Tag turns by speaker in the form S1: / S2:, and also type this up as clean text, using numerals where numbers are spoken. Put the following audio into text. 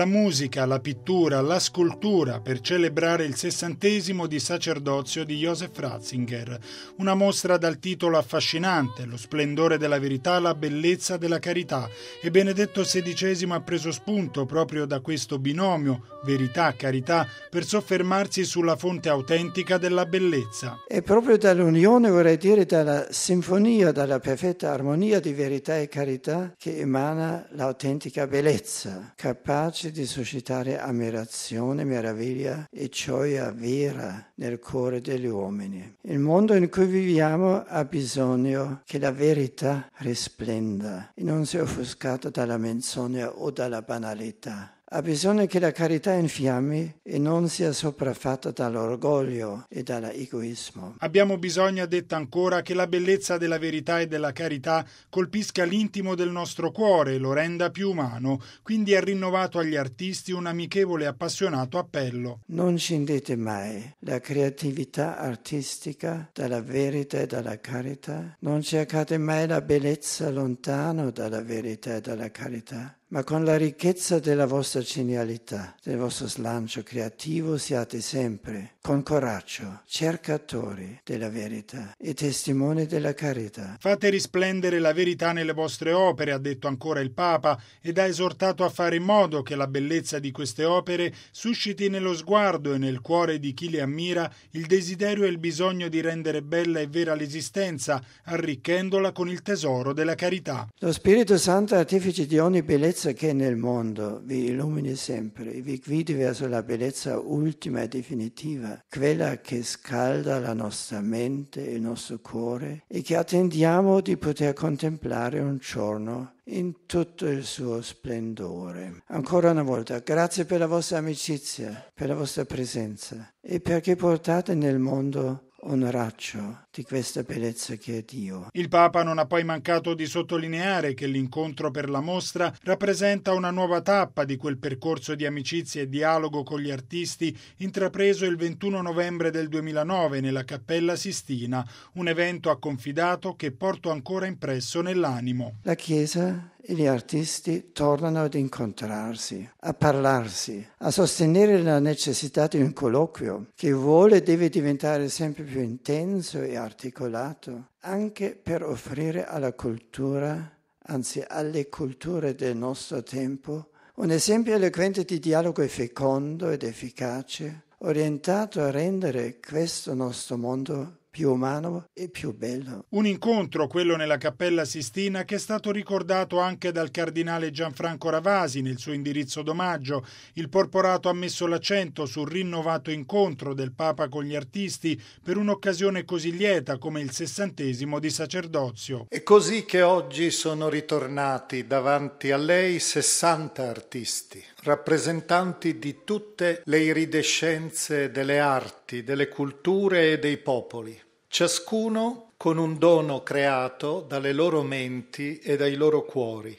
S1: la musica, la pittura, la scultura per celebrare il 60° di sacerdozio di Joseph Ratzinger. Una mostra dal titolo affascinante, lo splendore della verità, la bellezza della carità. E Benedetto XVI ha preso spunto proprio da questo binomio, verità-carità, per soffermarsi sulla fonte autentica della bellezza.
S2: E proprio dall'unione, vorrei dire, dalla sinfonia, dalla perfetta armonia di verità e carità che emana l'autentica bellezza, capace di suscitare ammirazione, meraviglia e gioia vera nel cuore degli uomini. Il mondo in cui viviamo ha bisogno che la verità risplenda e non sia offuscata dalla menzogna o dalla banalità. Ha bisogno che la carità infiammi e non sia sopraffatta dall'orgoglio e dall'egoismo.
S1: Abbiamo bisogno, ha detto ancora, che la bellezza della verità e della carità colpisca l'intimo del nostro cuore e lo renda più umano. Quindi ha rinnovato agli artisti un amichevole e appassionato appello.
S2: Non scindete mai la creatività artistica dalla verità e dalla carità. Non cercate mai la bellezza lontano dalla verità e dalla carità. Ma con la ricchezza della vostra genialità, del vostro slancio creativo, siate sempre, con coraggio, cercatori della verità e testimoni della carità.
S1: Fate risplendere la verità nelle vostre opere, ha detto ancora il Papa, ed ha esortato a fare in modo che la bellezza di queste opere susciti nello sguardo e nel cuore di chi le ammira il desiderio e il bisogno di rendere bella e vera l'esistenza, arricchendola con il tesoro della carità.
S2: Lo Spirito Santo, artefice di ogni bellezza che è nel mondo, vi illumini sempre e vi guidi verso la bellezza ultima e definitiva, quella che scalda la nostra mente e il nostro cuore e che attendiamo di poter contemplare un giorno in tutto il suo splendore. Ancora una volta, grazie per la vostra amicizia, per la vostra presenza e perché portate nel mondo un raggio di questa bellezza che è Dio.
S1: Il Papa non ha poi mancato di sottolineare che l'incontro per la mostra rappresenta una nuova tappa di quel percorso di amicizia e dialogo con gli artisti intrapreso il 21 novembre del 2009 nella Cappella Sistina, un evento, ha confidato, che porto ancora impresso nell'animo.
S2: La Chiesa e gli artisti tornano ad incontrarsi, a parlarsi, a sostenere la necessità di un colloquio che vuole e deve diventare sempre più intenso e articolato, anche per offrire alla cultura, anzi alle culture del nostro tempo, un esempio eloquente di dialogo fecondo ed efficace, orientato a rendere questo nostro mondo più umano e più bello.
S1: Un incontro, quello nella Cappella Sistina, che è stato ricordato anche dal cardinale Gianfranco Ravasi nel suo indirizzo d'omaggio. Il porporato ha messo l'accento sul rinnovato incontro del Papa con gli artisti per un'occasione così lieta come il 60° di sacerdozio.
S3: È così che oggi sono ritornati davanti a lei 60 artisti, rappresentanti di tutte le iridescenze delle arti, delle culture e dei popoli. Ciascuno con un dono creato dalle loro menti e dai loro cuori.